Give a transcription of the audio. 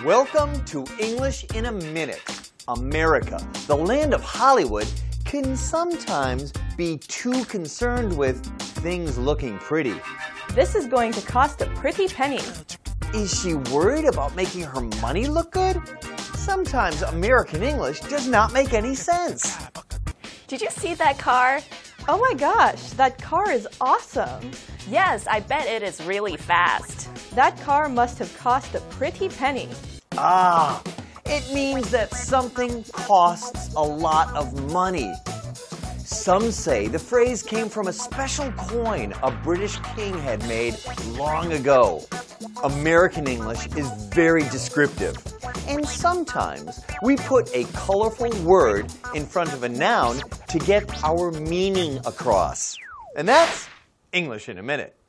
Welcome to English in a Minute. America, the land of Hollywood, can sometimes be too concerned with things looking pretty. This is going to cost a pretty penny. Is she worried about making her money look good? Sometimes American English does not make any sense. Did you see that car? Oh my gosh, that car is awesome. Yes, I bet it is really fast. That car must have cost a pretty penny. Ah, it means that something costs a lot of money. Some say the phrase came from a special coin a British king had made long ago. American English is very descriptive, and sometimes we put a colorful word in front of a noun to get our meaning across. And that's English in a Minute.